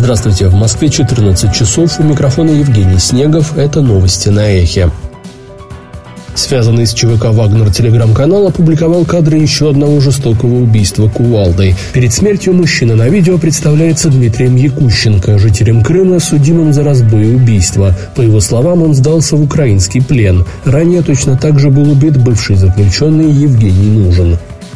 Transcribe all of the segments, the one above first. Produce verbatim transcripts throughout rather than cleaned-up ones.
Здравствуйте, в Москве четырнадцать часов, у микрофона Евгений Снегов, это новости на Эхе. Связанный с ЧВК «Вагнер» телеграм-канал опубликовал кадры еще одного жестокого убийства кувалдой. Перед смертью мужчина на видео представляется Дмитрием Якущенко, жителем Крыма, судимым за разбой и убийство. По его словам, он сдался в украинский плен. Ранее точно так же был убит бывший заключенный Евгений Нужен.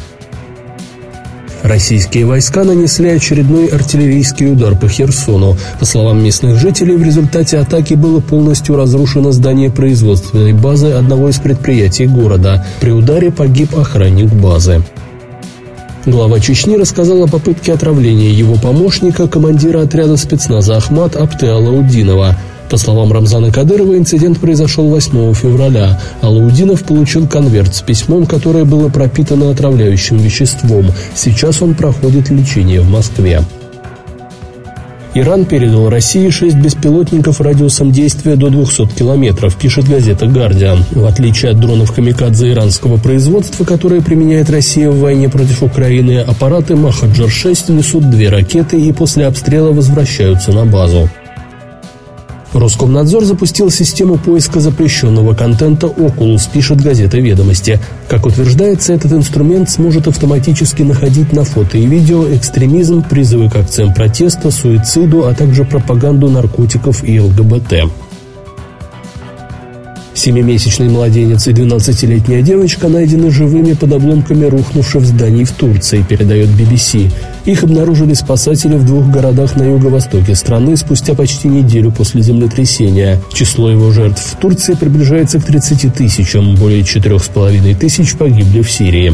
Российские войска нанесли очередной артиллерийский удар по Херсону. По словам местных жителей, в результате атаки было полностью разрушено здание производственной базы одного из предприятий города. При ударе погиб охранник базы. Глава Чечни рассказал о попытке отравления его помощника, командира отряда спецназа Ахмат Апты Алаудинова. По словам Рамзана Кадырова, инцидент произошел восьмого февраля. Алаудинов получил конверт с письмом, которое было пропитано отравляющим веществом. Сейчас он проходит лечение в Москве. Иран передал России шесть беспилотников радиусом действия до двухсот километров, пишет газета «Гардиан». В отличие от дронов «Камикадзе» иранского производства, которые применяет Россия в войне против Украины, аппараты «Махаджар шесть» несут две ракеты и после обстрела возвращаются на базу. Роскомнадзор запустил систему поиска запрещенного контента «Окулус», пишет газета «Ведомости». Как утверждается, этот инструмент сможет автоматически находить на фото и видео экстремизм, призывы к акциям протеста, суициду, а также пропаганду наркотиков и ЛГБТ. Семимесячный младенец и двенадцатилетняя девочка найдены живыми под обломками рухнувших зданий в Турции, передает би би си. Их обнаружили спасатели в двух городах на юго-востоке страны спустя почти неделю после землетрясения. Число его жертв в Турции приближается к тридцати тысячам, более четырех с половиной тысяч погибли в Сирии.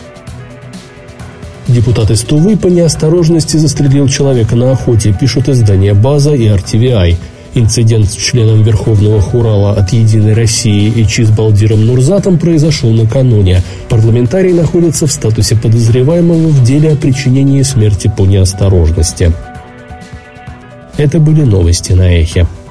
Депутат из Тувы по неосторожности застрелил человека на охоте, пишут издания «База» и ар ти ви ай. Инцидент с членом Верховного Хурала от «Единой России» Эчис Балдиром Нурзатом произошел накануне. Парламентарий находится в статусе подозреваемого в деле о причинении смерти по неосторожности. Это были новости на Эхе.